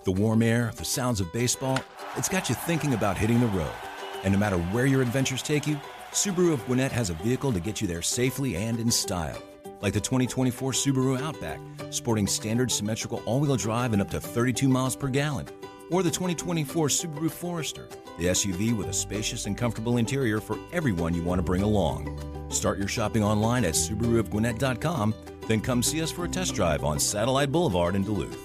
The warm air, the sounds of baseball, it's got you thinking about hitting the road. And no matter where your adventures take you, Subaru of Gwinnett has a vehicle to get you there safely and in style. Like the 2024 Subaru Outback, sporting standard symmetrical all-wheel drive and up to 32 miles per gallon. Or the 2024 Subaru Forester, the SUV with a spacious and comfortable interior for everyone you want to bring along. Start your shopping online at SubaruofGwinnett.com, then come see us for a test drive on Satellite Boulevard in Duluth.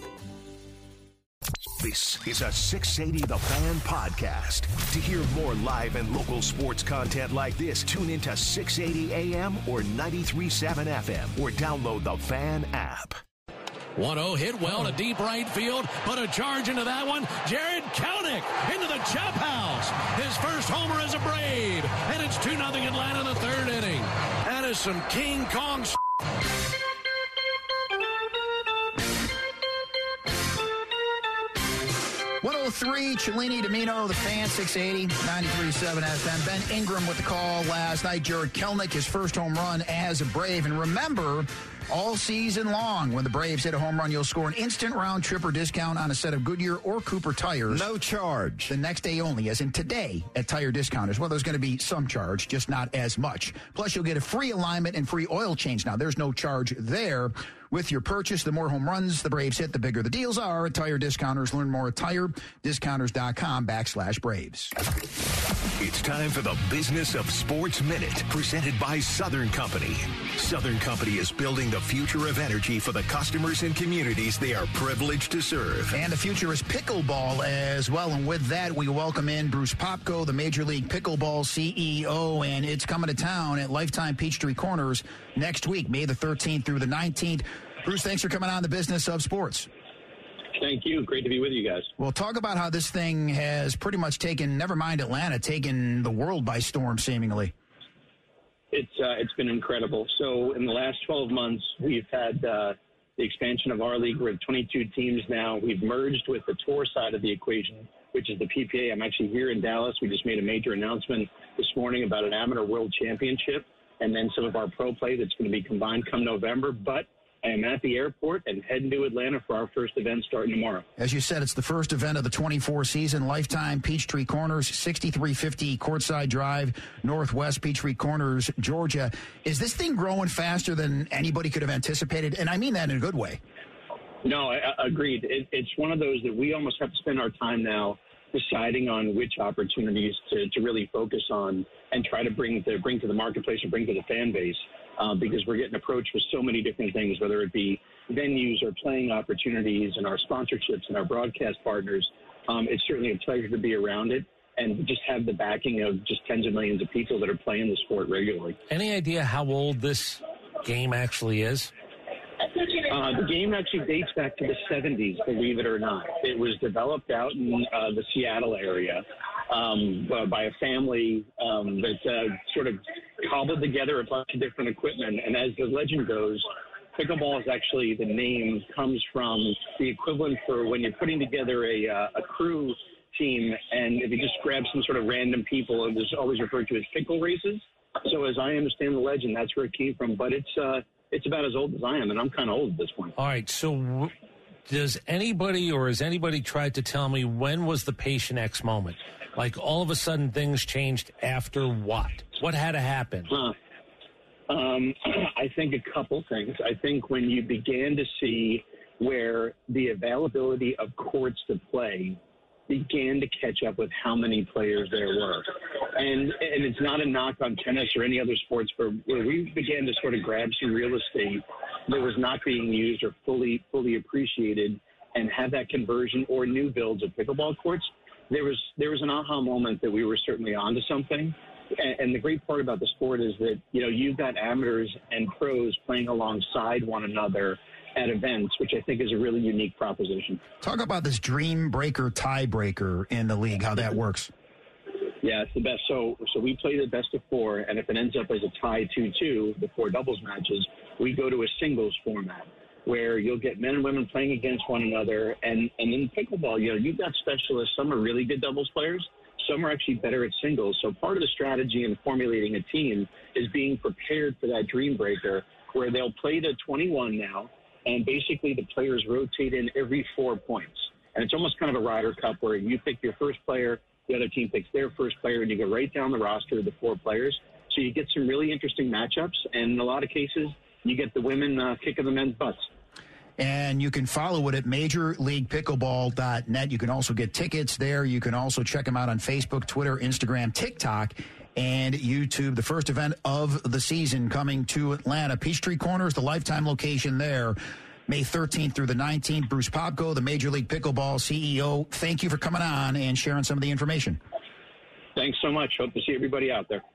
This is a 680 The Fan podcast. To hear more live and local sports content like this, tune into 680 AM or 93.7 FM or download the Fan app. 1-0 hit well to deep right field, but a charge into that one. Jared Kelenic into the chop house. His first homer as a Brave, and it's 2-0 Atlanta in the third inning. That is some King Kong 103, Cellini, Domino, the Fan, 680, 93.7 FM. Ben Ingram with the call last night. Jared Kelenic, his first home run as a Brave. And remember, all season long, when the Braves hit a home run, you'll score an instant round trip or discount on a set of Goodyear or Cooper tires. No charge. The next day only, as in today at Tire Discounters. Well, there's going to be some charge, just not as much. Plus, you'll get a free alignment and free oil change. Now, there's no charge there. With your purchase, the more home runs the Braves hit, the bigger the deals are at Tire Discounters. Learn more at TireDiscounters.com/Braves. It's time for the Business of Sports Minute, presented by Southern Company. Southern Company is building the future of energy for the customers and communities they are privileged to serve. And the future is pickleball as well. And with that, we welcome in Bruce Popko, the Major League Pickleball CEO. And it's coming to town at Lifetime Peachtree Corners next week, May the 13th through the 19th. Bruce, thanks for coming on the Business of Sports. Thank you. Great to be with you guys. Well, talk about how this thing has pretty much taken, never mind Atlanta, taken the world by storm, seemingly. It's been incredible. So in the last 12 months, we've had the expansion of our league. We're at 22 teams now. We've merged with the tour side of the equation, which is the PPA. I'm actually here in Dallas. We just made a major announcement this morning about an Amateur World Championship and then some of our pro play that's going to be combined come November. But I am at the airport and heading to Atlanta for our first event starting tomorrow. As you said, it's the first event of the 24 season. Lifetime Peachtree Corners, 6350 Courtside Drive, Northwest Peachtree Corners, Georgia. Is this thing growing faster than anybody could have anticipated? And I mean that in a good way. No, I agreed. It's one of those that we almost have to spend our time now deciding on which opportunities to really focus on and try to bring to the marketplace and bring to the fan base. Because we're getting approached with so many different things, whether it be venues or playing opportunities and our sponsorships and our broadcast partners. It's certainly a pleasure to be around it and just have the backing of just tens of millions of people that are playing the sport regularly. Any idea how old this game actually is? The game actually dates back to the 70s, believe it or not. It was developed out in the Seattle area by a family that sort of cobbled together a bunch of different equipment. And as the legend goes, pickleball is actually, the name comes from the equivalent for when you're putting together a crew team, and if you just grab some sort of random people, it was always referred to as pickle races. So as I understand the legend, that's where it came from. But it's about as old as I am, and I'm kind of old at this point. All right, so does anybody or has anybody tried to tell me when was the Patient X moment? Like all of a sudden things changed after what? What had to happen? I think a couple things. I think when you began to see where the availability of courts to play began to catch up with how many players there were. And it's not a knock on tennis or any other sports, but where we began to sort of grab some real estate that was not being used or fully appreciated and have that conversion or new builds of pickleball courts, there was an aha moment that we were certainly onto something. And the great part about the sport is that, you know, you've got amateurs and pros playing alongside one another at events, which I think is a really unique proposition. Talk about this dream breaker tiebreaker in the league, how that works. Yeah, it's the best. So we play the best of four, and if it ends up as a tie 2-2, the four doubles matches, we go to a singles format where you'll get men and women playing against one another. And in pickleball, you know, you've got specialists. Some are really good doubles players. Some are actually better at singles. So part of the strategy in formulating a team is being prepared for that dream breaker where they'll play to 21 now, and basically the players rotate in every 4 points. And it's almost kind of a Ryder Cup where you pick your first player, the other team picks their first player, and you go right down the roster of the 4 players. So you get some really interesting matchups, and in a lot of cases, you get the women kicking the men's butts. And you can follow it at MajorLeaguePickleball.net. You can also get tickets there. You can also check them out on Facebook, Twitter, Instagram, TikTok, and YouTube. The first event of the season coming to Atlanta. Peachtree Corner is the lifetime location there. May 13th through the 19th. Bruce Popko, the Major League Pickleball CEO. Thank you for coming on and sharing some of the information. Thanks so much. Hope to see everybody out there.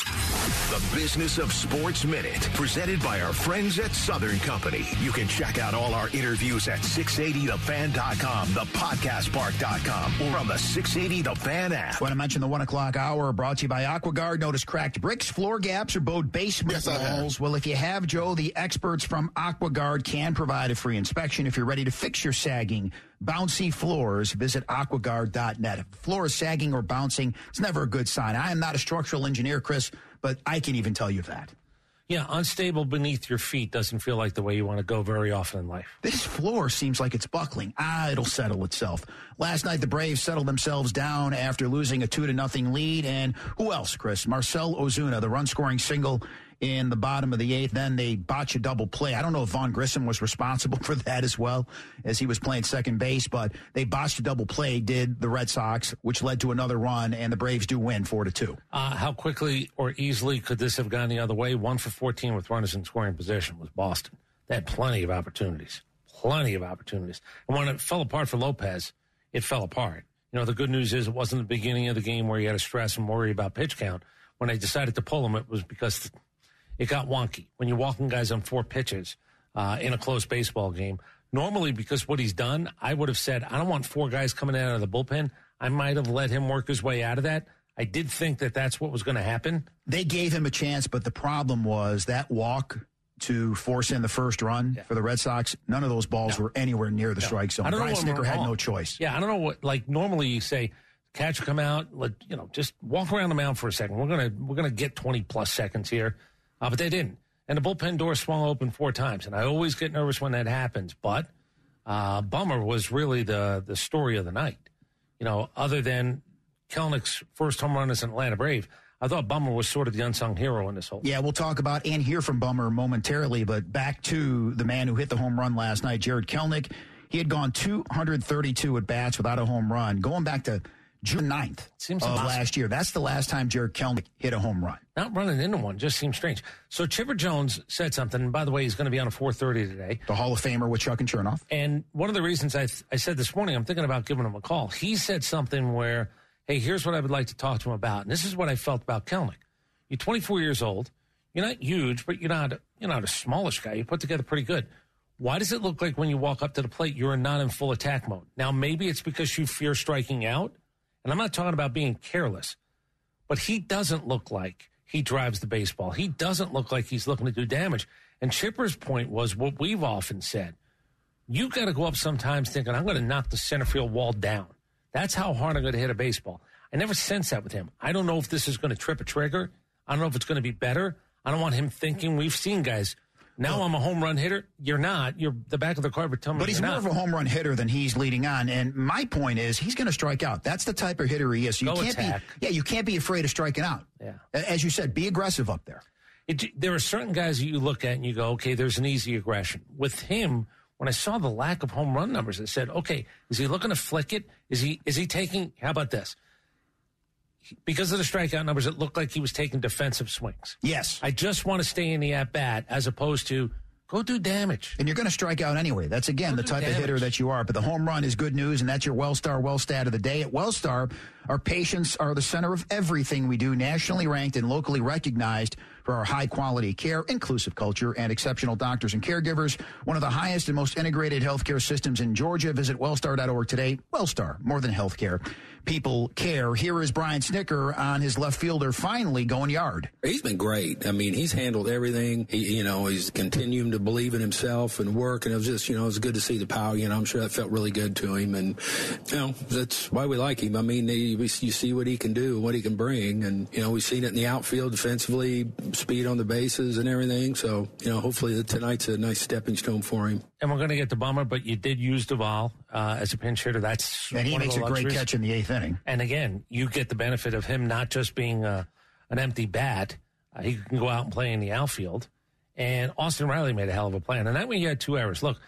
The Business of Sports Minute, presented by our friends at Southern Company. You can check out all our interviews at 680thefan.com, thepodcastpark.com, or on the 680 The Fan app. I want to mention the 1 o'clock hour brought to you by AquaGuard. Notice cracked bricks, floor gaps, or bowed basement walls. Well, if you have, Joe, the experts from AquaGuard can provide a free inspection. If you're ready to fix your sagging, bouncy floors, visit AquaGuard.net. If the floor is sagging or bouncing, it's never a good sign. I am not a structural engineer, Chris, but I can even tell you that. Yeah, unstable beneath your feet doesn't feel like the way you want to go very often in life. This floor seems like it's buckling. It'll settle itself. Last night, the Braves settled themselves down after losing a 2-0 lead. And who else, Chris? Marcell Ozuna, the run-scoring single in the bottom of the 8th. Then they botch a double play. I don't know if Vaughn Grissom was responsible for that as well, as he was playing second base, but they botched a double play, did the Red Sox, which led to another run, and the Braves do win 4-2. How quickly or easily could this have gone the other way? 1 for 14 with runners in scoring position was Boston. They had plenty of opportunities. And when it fell apart for Lopez, it fell apart. You know, the good news is it wasn't the beginning of the game where you had to stress and worry about pitch count. When they decided to pull him, it was because it got wonky. When you're walking guys on 4 pitches in a close baseball game, normally because what he's done, I would have said, I don't want 4 guys coming out of the bullpen. I might have let him work his way out of that. I did think that that's what was going to happen. They gave him a chance, but the problem was that walk to force in the first run for the Red Sox, none of those balls were anywhere near the strike zone. Brian Snitker had no choice. Yeah, I don't know what, like normally you say, catcher come out, just walk around the mound for a second. We're gonna get 20+ seconds here. But they didn't. And the bullpen door swung open 4 times. And I always get nervous when that happens. But Bummer was really the story of the night. You know, other than Kelenich's first home run as an Atlanta Brave, I thought Bummer was sort of the unsung hero in this whole thing. Yeah, we'll talk about and hear from Bummer momentarily. But back to the man who hit the home run last night, Jarred Kelenic. He had gone 232 at-bats without a home run, going back to June 9th of last year. That's the last time Jarred Kelenic hit a home run. Not running into one just seems strange. So Chipper Jones said something. And by the way, he's going to be on a 4:30 today. The Hall of Famer with Chuck and Chernoff. And one of the reasons I said this morning, I'm thinking about giving him a call. He said something where, hey, here's what I would like to talk to him about. And this is what I felt about Kelenic. You're 24 years old. You're not huge, but you're not a smallish guy. You put together pretty good. Why does it look like when you walk up to the plate, you're not in full attack mode? Now, maybe it's because you fear striking out. And I'm not talking about being careless, but he doesn't look like he drives the baseball. He doesn't look like he's looking to do damage. And Chipper's point was what we've often said. You got to go up sometimes thinking, I'm going to knock the center field wall down. That's how hard I'm going to hit a baseball. I never sense that with him. I don't know if this is going to trip a trigger. I don't know if it's going to be better. I don't want him thinking, we've seen guys, now I'm a home run hitter. You're not. You're the back of the card, but tell me But he's more of a home run hitter than he's leading on. And my point is he's going to strike out. That's the type of hitter he is. So you can't be afraid of striking out. Yeah. As you said, be aggressive up there. There are certain guys that you look at and you go, okay, there's an easy aggression. With him, when I saw the lack of home run numbers, I said, okay, is he looking to flick it? Is he taking, how about this? Because of the strikeout numbers, it looked like he was taking defensive swings. Yes. I just want to stay in the at-bat as opposed to go do damage. And you're going to strike out anyway. That's, again, the type of hitter that you are. But the home run is good news, and that's your Wellstar stat of the day. At Wellstar, our patients are the center of everything we do, nationally ranked and locally recognized for our high-quality care, inclusive culture, and exceptional doctors and caregivers. One of the highest and most integrated healthcare systems in Georgia. Visit wellstar.org today. Wellstar, more than healthcare. People care. Here is Brian Snitker on his left fielder finally going yard. He's been great. I mean, he's handled everything. He's continuing to believe in himself and work, and it was just, it was good to see the power. I'm sure that felt really good to him, and that's why we like him. I mean, you see what he can do, what he can bring, and we've seen it in the outfield defensively, speed on the bases and everything. So hopefully tonight's a nice stepping stone for him. and we're going to get to Bummer, but you did use Duvall as a pinch hitter. And he makes a great catch in the 8th inning. And again, you get the benefit of him not just being an empty bat. He can go out and play in the outfield. And Austin Riley made a hell of a play. And that way you had 2 errors. Look,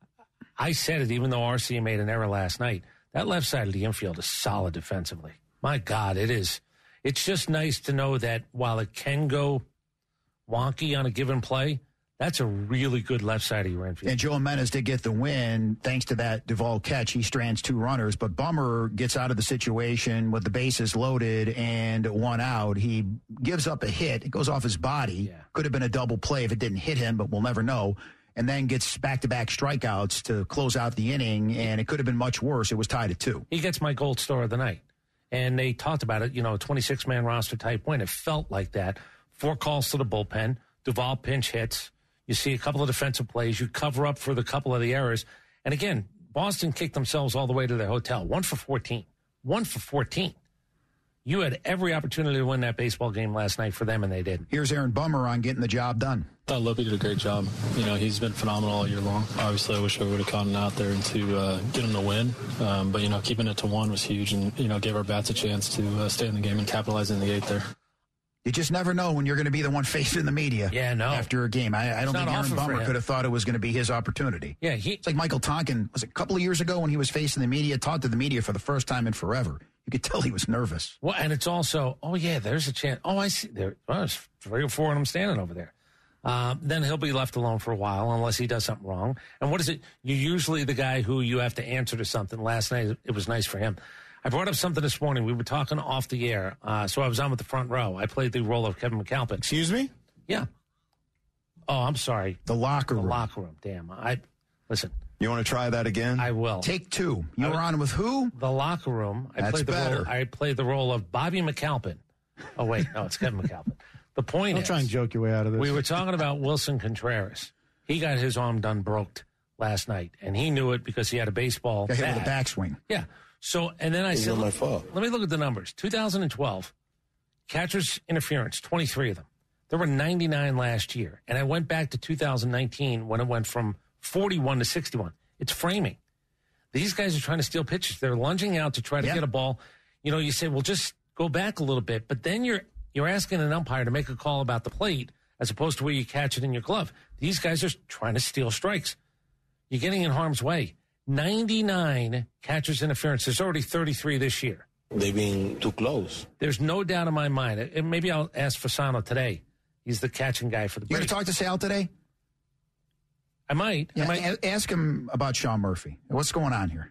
I said it, even though RC made an error last night, that left side of the infield is solid defensively. My God, it is. It's just nice to know that while it can go wonky on a given play, that's a really good left side of your infield. And Joe Jimenez did get the win thanks to that Duvall catch. He strands 2 runners, but Bummer gets out of the situation with the bases loaded and 1 out. He gives up a hit. It goes off his body. Yeah. Could have been a double play if it didn't hit him, but we'll never know. And then gets back-to-back strikeouts to close out the inning, and it could have been much worse. It was tied at 2. He gets my gold star of the night. And they talked about it, 26-man roster type win. It felt like that. 4 calls to the bullpen. Duvall pinch hits. You see a couple of defensive plays. You cover up for the couple of the errors. And again, Boston kicked themselves all the way to their hotel. 1 for 14. 1 for 14. You had every opportunity to win that baseball game last night for them, and they didn't. Here's Aaron Bummer on getting the job done. I thought Lopey did a great job. He's been phenomenal all year long. Obviously, I wish I would have gotten out there and to get him the win. But, keeping it to 1 was huge and, gave our bats a chance to stay in the game and capitalize in the 8th there. You just never know when you're going to be the one facing the media. Yeah, no. After a game. I don't think Aaron Bummer could have thought it was going to be his opportunity. Yeah, it's like Michael Tonkin, was it a couple of years ago when he was facing the media, talked to the media for the first time in forever. You could tell he was nervous. Well, and it's also, there's a chance. Oh, I see. There's 3 or 4 of them standing over there. Then he'll be left alone for a while unless he does something wrong. And what is it? You're usually the guy who you have to answer to something. Last night, it was nice for him. I brought up something this morning. We were talking off the air, so I was on with the front row. I played the role of Kevin McAlpin. Excuse me? Yeah. Oh, I'm sorry. The locker room. The locker room. Damn. Listen. You want to try that again? I will. Take 2. You were on with who? The locker room. That's better. I played the role of Bobby McAlpin. Oh, wait. No, it's Kevin McAlpin. The point is. Don't try and joke your way out of this. We were talking about Wilson Contreras. He got his arm done broked last night, and he knew it because he had a baseball bat. Hit with a backswing. Yeah. So, and then I said, let me look at the numbers. 2012, catcher's interference, 23 of them. There were 99 last year. And I went back to 2019 when it went from 41 to 61. It's framing. These guys are trying to steal pitches. They're lunging out to try to get a ball. You say, well, just go back a little bit. But then you're asking an umpire to make a call about the plate as opposed to where you catch it in your glove. These guys are trying to steal strikes. You're getting in harm's way. 99 catcher's interference. There's already 33 this year. They've been too close. There's no doubt in my mind. And maybe I'll ask Fasano today. He's the catching guy for the Braves. You going to talk to Sal today? I might. Yeah, ask him about Sean Murphy. What's going on here?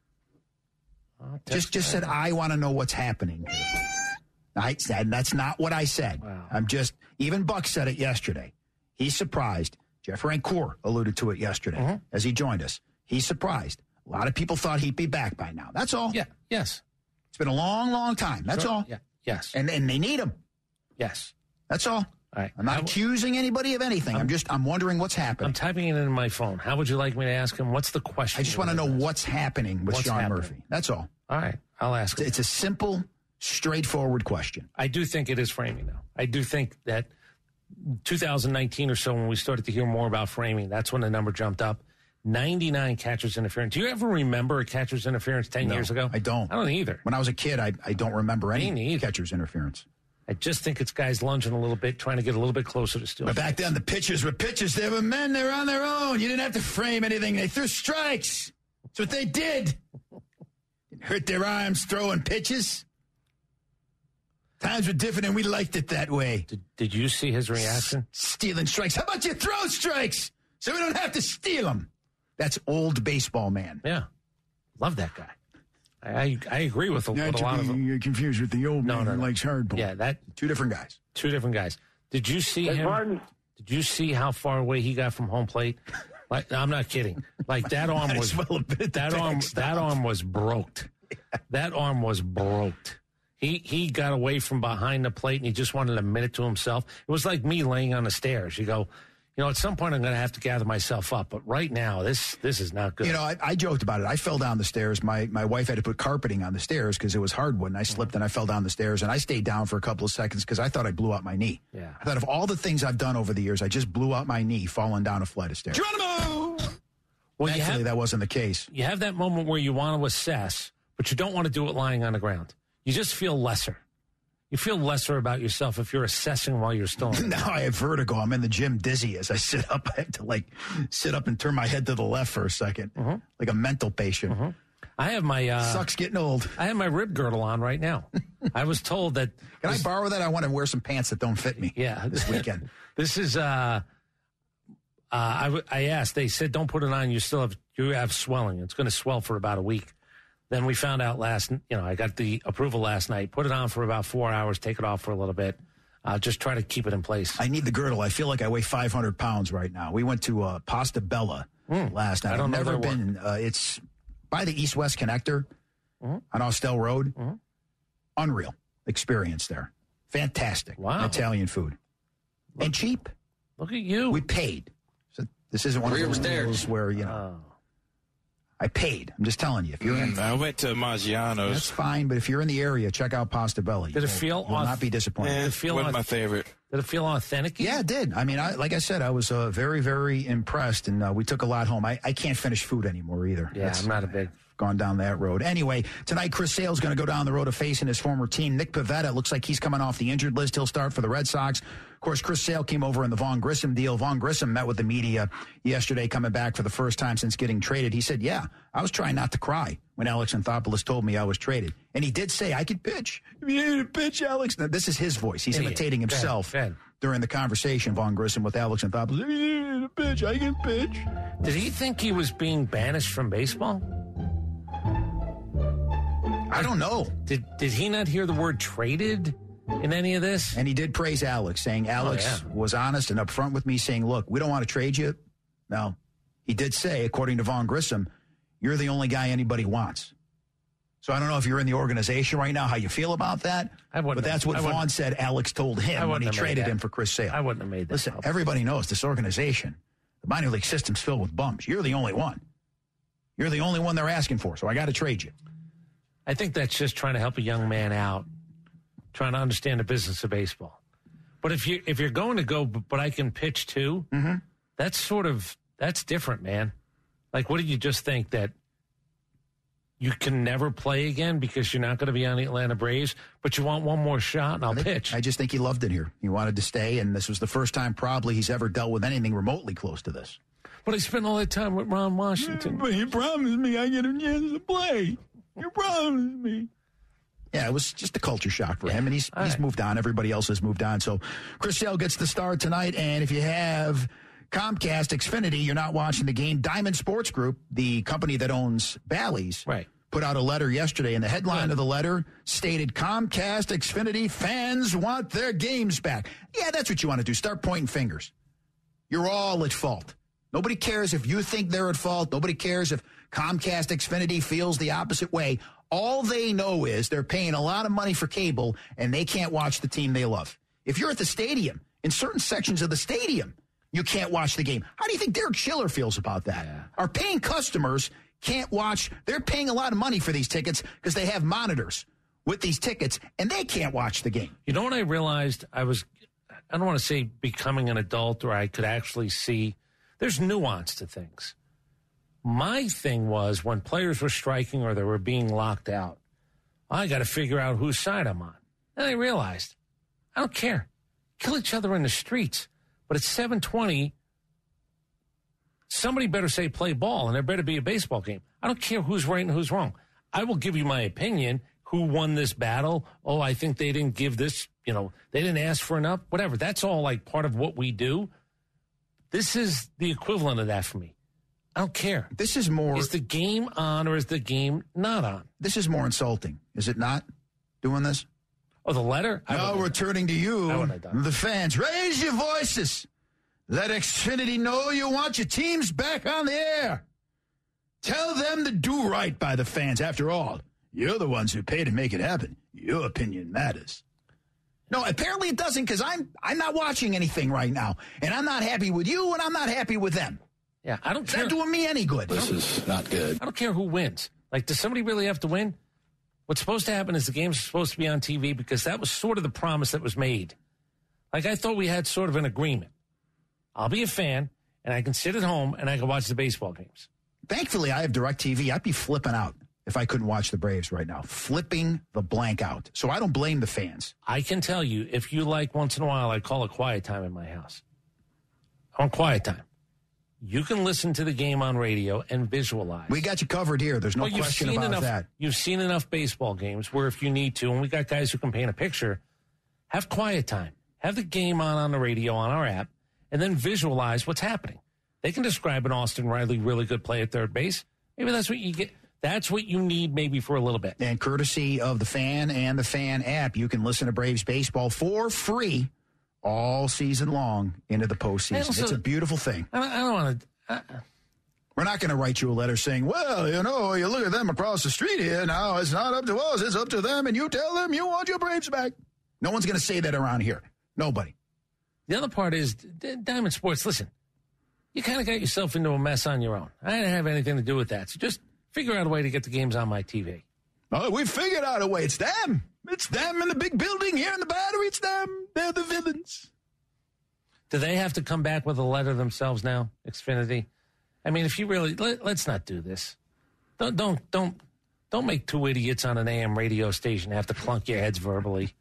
Just said, I want to know what's happening here. I said, that's not what I said. Wow. Even Buck said it yesterday. He's surprised. Jeff Rancourt alluded to it yesterday as he joined us. He's surprised. A lot of people thought he'd be back by now. That's all. Yeah. Yes. It's been a long, long time. That's all. Yeah. Yes. And they need him. Yes. That's all. All right. I'm not accusing anybody of anything. I'm wondering what's happening. I'm typing it in my phone. How would you like me to ask him? What's the question? I just want to know what's happening with Sean Murphy. That's all. All right. I'll ask him. It's a simple, straightforward question. I do think it is framing, though. I do think that 2019 or so, when we started to hear more about framing, that's when the number jumped up. 99 catcher's interference. Do you ever remember a catcher's interference 10 years ago? I don't. I don't either. When I was a kid, I don't remember any catcher's interference. I just think it's guys lunging a little bit, trying to get a little bit closer to steal. But back then, the pitchers were pitchers. They were men. They were on their own. You didn't have to frame anything. They threw strikes. That's what they did. Hurt their arms throwing pitches. Times were different, and we liked it that way. Did you see his reaction? Stealing strikes. How about you throw strikes so we don't have to steal them? That's old baseball, man. Yeah. Love that guy. I agree with a lot of them. You're confused with the old man who likes hardball. Yeah, two different guys. Two different guys. Did you see him? Martin. Did you see how far away he got from home plate? Like, I'm not kidding. Like that arm was that arm was broked. That arm was broked. He got away from behind the plate and he just wanted a minute to himself. It was like me laying on the stairs. You go, at some point I'm going to have to gather myself up. But right now, this is not good. I joked about it. I fell down the stairs. My wife had to put carpeting on the stairs because it was hardwood. And I slipped and I fell down the stairs. And I stayed down for a couple of seconds because I thought I blew out my knee. Yeah. I thought of all the things I've done over the years, I just blew out my knee falling down a flight of stairs. Geronimo! Well, Thankfully, that wasn't the case. You have that moment where you want to assess, but you don't want to do it lying on the ground. You just feel lesser. You feel lesser about yourself if you're assessing while you're still on. Now I have vertigo. I'm in the gym dizzy as I sit up. I have to sit up and turn my head to the left for a second, like a mental patient. I have my sucks getting old. I have my rib girdle on right now. I was told that. Can I borrow that? I want to wear some pants that don't fit me. Yeah, this weekend. This is. I asked. They said don't put it on. You have swelling. It's going to swell for about a week. Then we found out I got the approval last night. Put it on for about 4 hours. Take it off for a little bit. Just try to keep it in place. I need the girdle. I feel like I weigh 500 pounds right now. We went to Pasta Bella last night. I've never been. It's by the East-West Connector on Austell Road. Unreal experience there. Fantastic. Wow. Italian food. And cheap. Look at you. We paid. So this isn't one of those deals where, I paid. I'm just telling you. If you're in, I went to Maggiano's. That's fine, but if you're in the area, check out Pasta Bella. Did it feel? You'll not be disappointed. It wasn't my favorite. Did it feel authentic? Yeah, it did. I mean, like I said, I was very, very impressed, and we took a lot home. I can't finish food anymore either. Yeah, I'm not a big. Gone down that road. Anyway, tonight Chris Sale's going to go down the road of facing his former team. Nick Pivetta looks like he's coming off the injured list. He'll start for the Red Sox. Of course, Chris Sale came over in the Vaughn Grissom deal. Vaughn Grissom met with the media yesterday, coming back for the first time since getting traded. He said, yeah, I was trying not to cry when Alex Anthopoulos told me I was traded. And he did say, I could pitch. If you need to pitch, Alex. Now, this is his voice. He's imitating himself during the conversation, Vaughn Grissom, with Alex Anthopoulos. If you need to pitch, I can pitch. Did he think he was being banished from baseball? I don't know. Did he not hear the word traded in any of this? And he did praise Alex, saying Alex was honest and upfront with me, saying, look, we don't want to trade you. No. He did say, according to Vaughn Grissom, you're the only guy anybody wants. So I don't know if you're in the organization right now, how you feel about that. But that's what Vaughn said Alex told him when he traded him for Chris Sale. I wouldn't have made that. Listen, everybody knows this organization, the minor league system's filled with bums. You're the only one. You're the only one they're asking for, so I got to trade you. I think that's just trying to help a young man out, trying to understand the business of baseball. But if you're going to go, but I can pitch too, that's different, man. Like, what did you just think, that you can never play again because you're not going to be on the Atlanta Braves, but you want one more shot and I'll pitch? I just think he loved it here. He wanted to stay, and this was the first time probably he's ever dealt with anything remotely close to this. But I spent all that time with Ron Washington. But he promised me I get a chance to play. You promised me. Yeah, it was just a culture shock for him, and he's moved on. Everybody else has moved on. So Chris Sale gets the start tonight, and if you have Comcast Xfinity, you're not watching the game. Diamond Sports Group, the company that owns Bally's, put out a letter yesterday, and the headline of the letter stated, Comcast Xfinity fans want their games back. Yeah, that's what you want to do. Start pointing fingers. You're all at fault. Nobody cares if you think they're at fault. Nobody cares if Comcast Xfinity feels the opposite way. All they know is they're paying a lot of money for cable, and they can't watch the team they love. If you're at the stadium, in certain sections of the stadium, you can't watch the game. How do you think Derek Schiller feels about that? Yeah. Our paying customers can't watch. They're paying a lot of money for these tickets because they have monitors with these tickets, and they can't watch the game. You know what I realized? I don't want to say becoming an adult, or I could actually see there's nuance to things. My thing was when players were striking or they were being locked out, I got to figure out whose side I'm on. Then I realized, I don't care. Kill each other in the streets. But at 7:20, somebody better say play ball, and there better be a baseball game. I don't care who's right and who's wrong. I will give you my opinion. Who won this battle? Oh, I think they didn't give this, they didn't ask for enough, whatever. That's all like part of what we do. This is the equivalent of that for me. I don't care. This is more. Is the game on or is the game not on? This is more insulting, is it not? Doing this? Oh, the letter? Now we're turning to you, the fans. Raise your voices. Let Xfinity know you want your teams back on the air. Tell them to do right by the fans. After all, you're the ones who pay to make it happen. Your opinion matters. No, apparently it doesn't, because I'm not watching anything right now, and I'm not happy with you, and I'm not happy with them. Yeah, I don't care. It's not doing me any good. This is not good. I don't care who wins. Like, does somebody really have to win? What's supposed to happen is the game's supposed to be on TV, because that was sort of the promise that was made. Like, I thought we had sort of an agreement. I'll be a fan, and I can sit at home, and I can watch the baseball games. Thankfully, I have DirecTV. I'd be flipping out if I couldn't watch the Braves right now. Flipping the blank out. So I don't blame the fans. I can tell you, if you like, once in a while, I call it quiet time in my house. I want quiet time. You can listen to the game on radio and visualize. We got you covered here. There's no question about that. You've seen enough baseball games where if you need to, and we got guys who can paint a picture, have quiet time. Have the game on the radio on our app, and then visualize what's happening. They can describe an Austin Riley really good play at third base. Maybe that's what you get. That's what you need maybe for a little bit. And courtesy of the Fan and the Fan app, you can listen to Braves baseball for free all season long into the postseason. It's a beautiful thing. I don't want to... We're not going to write you a letter saying, well, you look at them across the street here. Now it's not up to us. It's up to them. And you tell them you want your Braves back. No one's going to say that around here. Nobody. The other part is Diamond Sports. Listen, you kind of got yourself into a mess on your own. I didn't have anything to do with that. So just figure out a way to get the games on my TV. Oh, we figured out a way. It's them. It's them in the big building here in the Battery. It's them. They're the villains. Do they have to come back with a letter themselves now, Xfinity? I mean, if you really let's not do this. Don't make two idiots on an AM radio station have to clunk your heads verbally.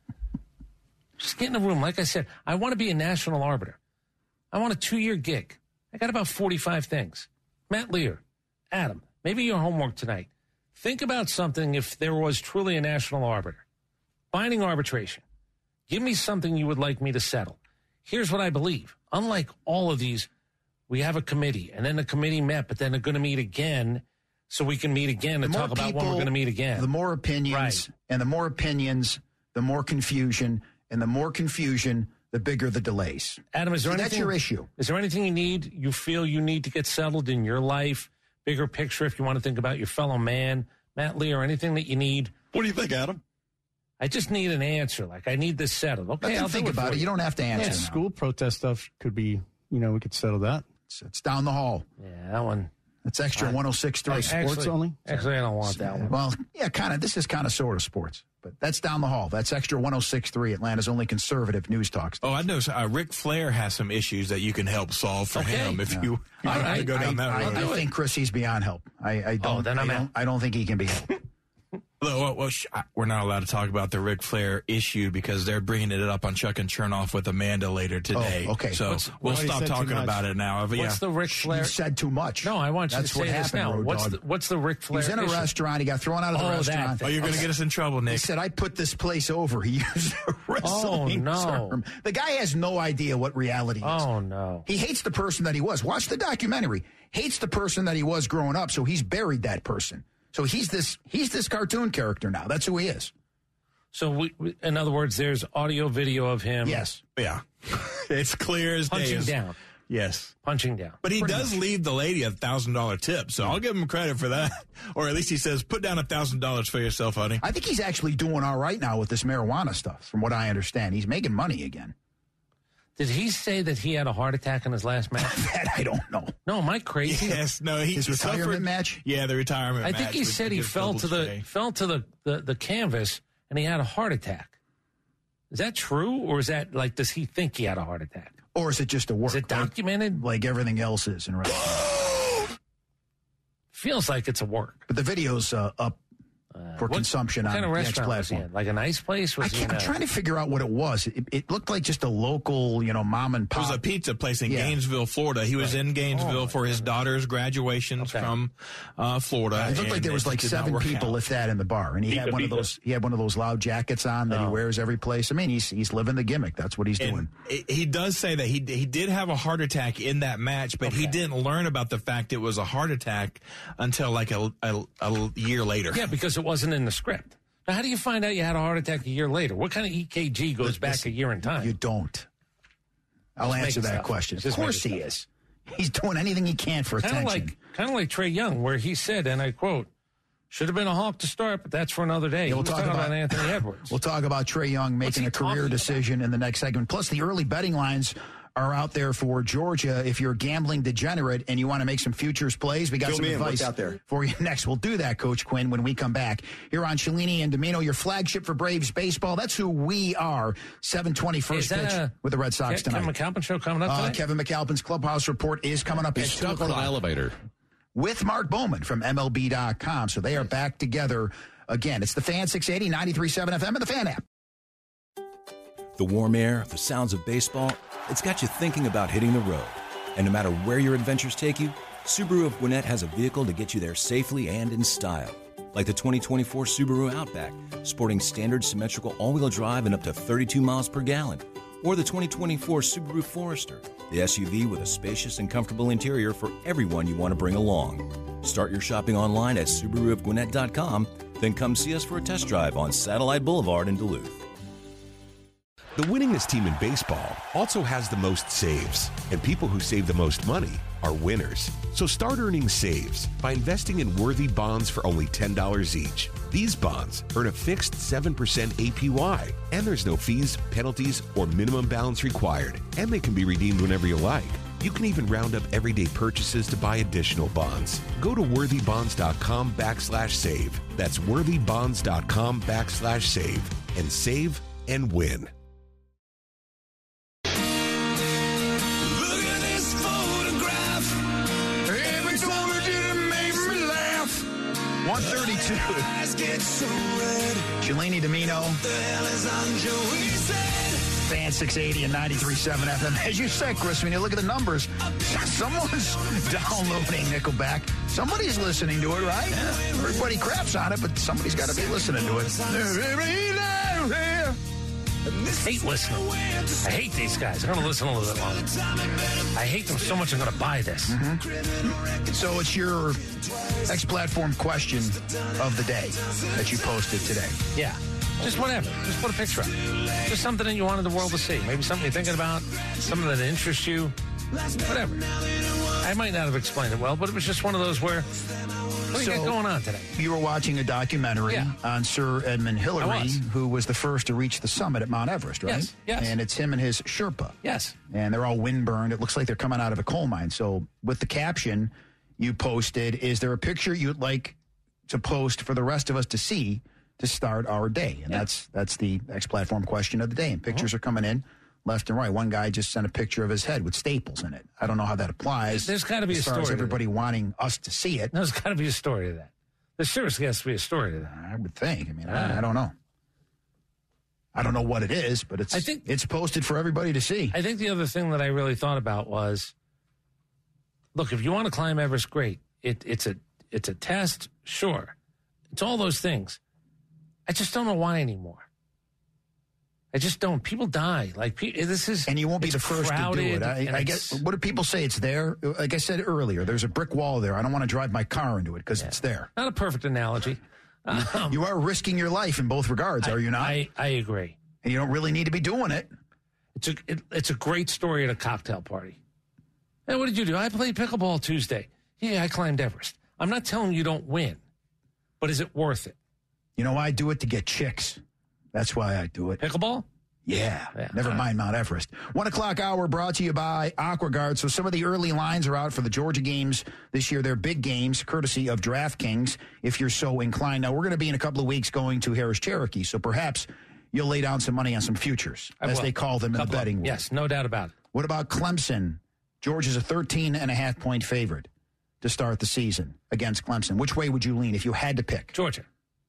Just get in a room. Like I said, I want to be a national arbiter. I want a 2-year gig. I got about 45 things. Matt Lear, Adam, maybe your homework tonight. Think about something if there was truly a national arbiter. Binding arbitration. Give me something you would like me to settle. Here's what I believe. Unlike all of these, we have a committee, and then the committee met, but then they're going to meet again so we can meet again and talk about when we're going to meet again. The more opinions, and the more opinions, the more confusion, and the more confusion, the bigger the delays. Adam, is there anything, that's your issue. Is there anything you feel you need to get settled in your life? Bigger picture, if you want to think about your fellow man, Matt Lee, or anything that you need? What do you think, Adam? I just need an answer. Like, I need this settled. Okay, I'll think about it. You don't have to answer. Yeah, school protest stuff could be, we could settle that. It's down the hall. Yeah, that one. It's extra 106.3. Sports only? Actually, I don't want that one. Well, yeah, kind of. This is kind of sort of sports. But that's down the hall. That's extra 106.3, Atlanta's only conservative news talk station. Oh, I know. Ric Flair has some issues that you can help solve for him if you want to go down that road. I think Chris, he's beyond help. I don't think he can be helped. Well, we're not allowed to talk about the Ric Flair issue because they're bringing it up on Chuck and Chernoff with Amanda later today. Oh, okay. So we'll stop talking about it now. What's the Ric Flair? You said too much. No, I want you to say this now. What's the Ric Flair issue? He was in a restaurant. He got thrown out of the restaurant. You're going to get us in trouble, Nick. He said, I put this place over. He used a wrestling term. The guy has no idea what reality is. Oh, no. He hates the person that he was. Watch the documentary. Hates the person that he was growing up, so he's buried that person. So he's this cartoon character now. That's who he is. So, in other words, there's audio, video of him. Yes. Yeah. It's clear as day. Punching down. Yes. Punching down. But he does leave the lady a $1,000 tip, so I'll give him credit for that. Or at least he says, put down $1,000 for yourself, honey. I think he's actually doing all right now with this marijuana stuff, from what I understand. He's making money again. Did he say that he had a heart attack in his last match? That I don't know. No, am I crazy? Yes, no. His retirement match? Yeah, the retirement match. I think he said he fell to the canvas and he had a heart attack. Is that true, or is that does he think he had a heart attack? Or is it just a work? Is it documented? Like everything else is in wrestling. Feels like it's a work. But the video's up for consumption on the X platform. Like a nice place? I'm trying to figure out what it was. It looked like just a local, mom and pop. It was a pizza place in Gainesville, Florida. He was in Gainesville for his daughter's graduations from Florida. It looked like there was 7 people, if that, in the bar, and he had one of those. He had one of those loud jackets on that he wears every place. I mean, he's living the gimmick. That's what he's doing. He does say that he did have a heart attack in that match, but he didn't learn about the fact it was a heart attack until like a year later. Yeah, because it wasn't in the script. Now, how do you find out you had a heart attack a year later? What kind of EKG goes back a year in time? You don't. I'll answer that question. Of course he is. He's doing anything he can for attention. Kind of like Trey Young, where he said, and I quote, should have been a Hawk to start, but that's for another day. We'll talk about Anthony Edwards. We'll talk about Trey Young making a career decision in the next segment. Plus, the early betting lines are out there for Georgia. If you're a gambling degenerate and you want to make some futures plays, we got some advice out there for you next. We'll do that, Coach Quinn, when we come back here on Cellini and Domino, your flagship for Braves baseball. That's who we are. 7:20 first pitch with the Red Sox tonight. Kevin McAlpin show coming up tonight? Kevin McAlpin's Clubhouse Report is coming up. He's stuck on an elevator. with Mark Bowman from MLB.com. So they are back together again. It's the Fan 680, 93.7 FM, and the Fan app. The warm air, the sounds of baseball, it's got you thinking about hitting the road. And no matter where your adventures take you, Subaru of Gwinnett has a vehicle to get you there safely and in style. Like the 2024 Subaru Outback, sporting standard symmetrical all-wheel drive and up to 32 miles per gallon. Or the 2024 Subaru Forester, the SUV with a spacious and comfortable interior for everyone you want to bring along. Start your shopping online at SubaruofGwinnett.com, then come see us for a test drive on Satellite Boulevard in Duluth. The winningest team in baseball also has the most saves, and people who save the most money are winners. So start earning saves by investing in Worthy bonds for only $10 each. These bonds earn a fixed 7% APY, and there's no fees, penalties, or minimum balance required, and they can be redeemed whenever you like. You can even round up everyday purchases to buy additional bonds. Go to worthybonds.com/save. That's worthybonds.com/save, and save and win. 132. Cellini Domino. Fan 680 and 93.7 FM. As you said, Chris, when you look at the numbers, someone's downloading Nickelback. Somebody's listening to it, right? Everybody craps on it, but somebody's got to be listening to it. I hate listening. I hate these guys. I'm going to listen a little bit longer. I hate them so much I'm going to buy this. Mm-hmm. So it's your X-Platform question of the day that you posted today. Yeah. Just whatever. Just put a picture up. Just something that you wanted the world to see. Maybe something you're thinking about, something that interests you. Whatever. I might not have explained it well, but it was just one of those where, what do you got going on today? You were watching a documentary on Sir Edmund Hillary, who was the first to reach the summit at Mount Everest, right? Yes. And it's him and his Sherpa. Yes. And they're all windburned. It looks like they're coming out of a coal mine. So with the caption you posted, is there a picture you'd like to post for the rest of us to see to start our day? And that's the X-Platform question of the day. And pictures are coming in left and right. One guy just sent a picture of his head with staples in it. I don't know how that applies. There's got to be a story. As far as everybody wanting us to see it. There's got to be a story to that. There seriously has to be a story to that. I would think. I mean, I don't know. I don't know what it is, but it's posted for everybody to see. I think the other thing that I really thought about was, look, if you want to climb Everest, great. It's a test, sure. It's all those things. I just don't know why anymore. I just don't. People die. This is, and you won't be the first to do it. I guess. What do people say? It's there. Like I said earlier, there's a brick wall there. I don't want to drive my car into it because it's there. Not a perfect analogy. You are risking your life in both regards, are you not? I agree. And you don't really need to be doing it. It's a great story at a cocktail party. Hey, what did you do? I played pickleball Tuesday. Yeah, I climbed Everest. I'm not telling you don't win, but is it worth it? You know, I do it to get chicks. That's why I do it. Pickleball? Yeah. Never mind Mount Everest. 1 o'clock hour brought to you by AquaGuard. So some of the early lines are out for the Georgia games this year. They're big games, courtesy of DraftKings, if you're so inclined. Now, we're going to be in a couple of weeks going to Harris Cherokee, so perhaps you'll lay down some money on some futures, as they call them in the betting world. Yes, no doubt about it. What about Clemson? Georgia's a 13.5-point favorite to start the season against Clemson. Which way would you lean if you had to pick? Georgia.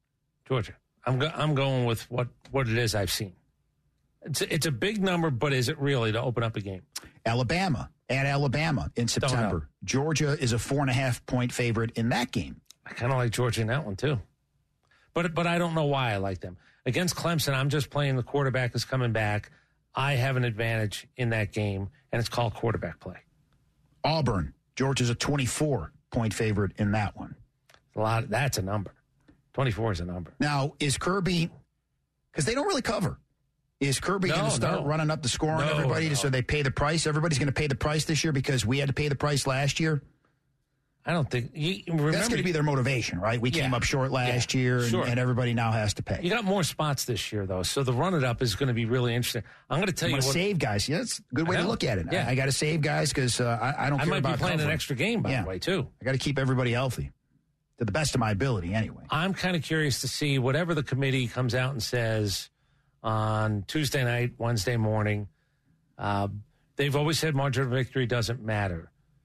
I'm going with what it is I've seen. It's a big number, but is it really to open up a game? Alabama in September. Georgia is a 4.5-point favorite in that game. I kind of like Georgia in that one too, but I don't know why I like them against Clemson. I'm just playing the quarterback is coming back. I have an advantage in that game, and it's called quarterback play. Auburn. Georgia's a 24-point favorite in that one. That's a number. 24 is a number. Now, is Kirby, because they don't really cover, is Kirby going to start running up the score on everybody so they pay the price? Everybody's going to pay the price this year because we had to pay the price last year? I don't think. That's going to be their motivation, right? We came up short last year, and everybody now has to pay. You got more spots this year, though, so the run-it-up is going to be really interesting. I'm going to tell you what. Save guys. Yeah, that's a good way to look at it. Yeah. I got to save guys because I don't care about I might be playing covering. an extra game, by the way, too. I got to keep everybody healthy. To the best of my ability, anyway. I'm kind of curious to see whatever the committee comes out and says on Tuesday night, Wednesday morning. They've always said margin of victory doesn't matter.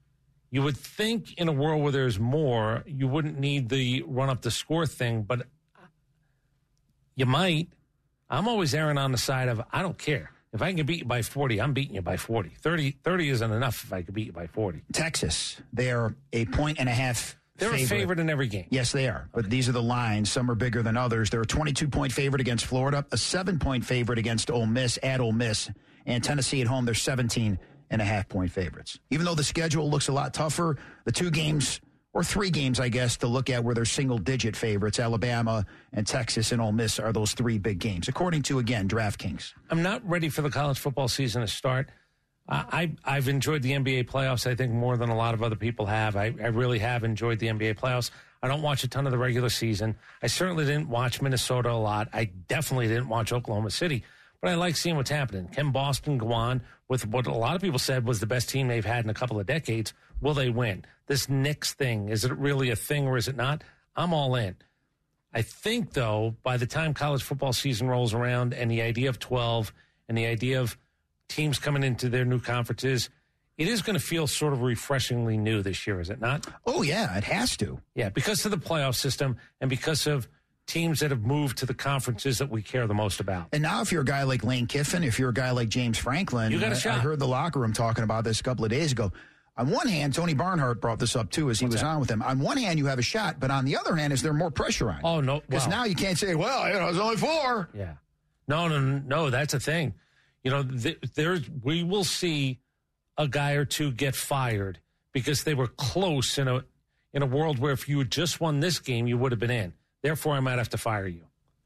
You would think in a world where there's more, you wouldn't need the run up the score thing, but you might. I'm always erring on the side of I don't care. If I can beat you by 40, I'm beating you by 40. 30 isn't enough if I can beat you by 40. Texas, they're a 1.5 They're a favorite in every game. Yes, they are. But these are the lines. Some are bigger than others. They're a 22-point favorite against Florida, a 7-point favorite against Ole Miss at Ole Miss, and Tennessee at home, they're 17.5-point favorites. Even though the schedule looks a lot tougher, the 2 games, or 3 games, I guess, to look at where they're single-digit favorites, Alabama and Texas and Ole Miss are those 3 big games, according to, again, DraftKings. I'm not ready for the college football season to start. I've enjoyed the NBA playoffs, I think, more than a lot of other people have. I really have enjoyed the NBA playoffs. I don't watch a ton of the regular season. I certainly didn't watch Minnesota a lot. I definitely didn't watch Oklahoma City. But I like seeing what's happening. Can Boston go on with what a lot of people said was the best team they've had in a couple of decades? Will they win? This Knicks thing, is it really a thing or is it not? I'm all in. I think, though, by the time college football season rolls around and the idea of 12 and the idea of teams coming into their new conferences, it is going to feel sort of refreshingly new this year, is it not? Oh, yeah, it has to. Yeah, because of the playoff system and because of teams that have moved to the conferences that we care the most about. And now if you're a guy like Lane Kiffin, if you're a guy like James Franklin, you got a shot. I heard the locker room talking about this a couple of days ago. On one hand, Tony Barnhart brought this up, too, as he was on with him. On one hand, you have a shot, but on the other hand, is there more pressure on you? Oh, no. Because now you can't say, well, it's only 4. Yeah. No, that's a thing. We will see a guy or two get fired because they were close in a world where if you had just won this game, you would have been in. Therefore, I might have to fire you.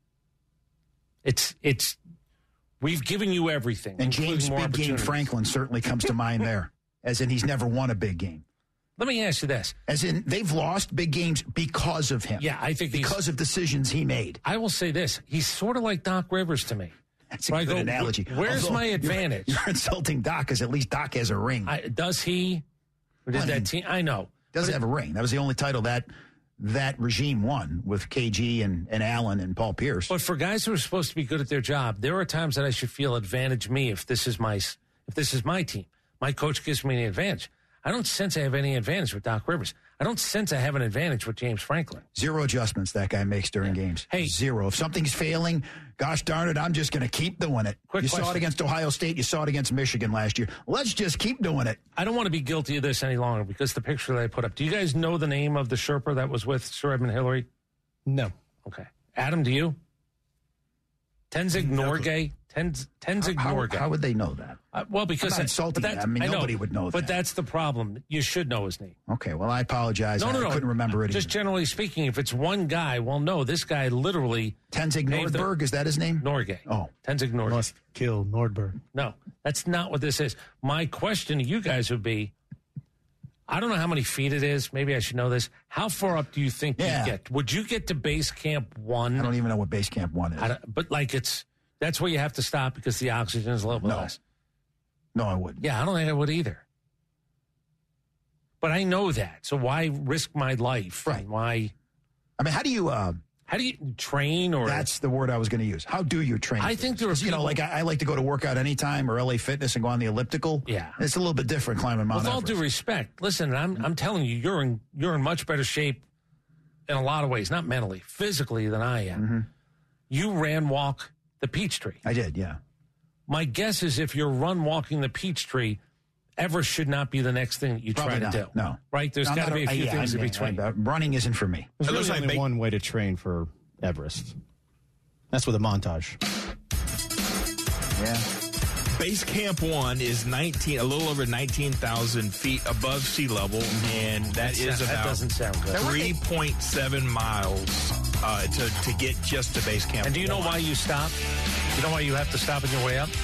We've given you everything. And James Big Game Franklin certainly comes to mind there, as in he's never won a big game. Let me ask you this. As in they've lost big games because of him. Yeah, I think because of decisions he made. I will say this. He's sort of like Doc Rivers to me. That's a good analogy. Where's my advantage? You're insulting Doc because at least Doc has a ring. Does he? Or did that team? I know. Doesn't have a ring. That was the only title that regime won with KG and Allen and Paul Pierce. But for guys who are supposed to be good at their job, there are times that I should feel advantage me if this is my team. My coach gives me the advantage. I don't sense I have any advantage with Doc Rivers. I don't sense I have an advantage with James Franklin. 0 adjustments that guy makes during games. Hey, 0. If something's failing, gosh darn it, I'm just going to keep doing it. You saw it against Ohio State. You saw it against Michigan last year. Let's just keep doing it. I don't want to be guilty of this any longer because the picture that I put up. Do you guys know the name of the Sherpa that was with Sir Edmund Hillary? No. Okay. Adam, do you? Tenzing Norgay? Tenzing Norgay. How would they know that? Well, because I'm not insulting them. I mean, nobody would know that. But that's the problem. You should know his name. Okay, well, I apologize. No. I couldn't remember it. Just generally speaking, if it's one guy, well, no, this guy literally... Tenzing Nordberg, is that his name? Norgay. Oh. Tenzing Norgay. Must kill Nordberg. No, that's not what this is. My question to you guys would be, I don't know how many feet it is. Maybe I should know this. How far up do you think you get? Would you get to base camp 1? I don't even know what base camp 1 is. But that's where you have to stop because the oxygen is a little bit less. No, I wouldn't. Yeah, I don't think I would either. But I know that. So why risk my life? Right. Why? I mean, how do you train? Or that's the word I was going to use. How do you train? I think there are people, like I like to go to Workout Anytime or LA Fitness and go on the elliptical. Yeah, it's a little bit different climbing Mount Everest. With all due respect, listen, I'm telling you, you're in much better shape in a lot of ways, not mentally, physically than I am. Mm-hmm. You walk the Peachtree. I did, yeah. My guess is if you're walking the Peachtree, Everest should not be the next thing that you try to do. No. Right? There's got to be a few things in between. Running isn't for me. There's really only one way to train for Everest. That's with a montage. Yeah. Base Camp 1 is a little over 19,000 feet above sea level, and that doesn't sound good. 3.7 miles to get just to Base Camp. And do you know why you stop? You know why you have to stop on your way up?